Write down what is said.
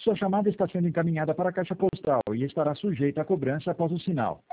Sua chamada está sendo encaminhada para a caixa postal e estará sujeita a cobrança após o sinal.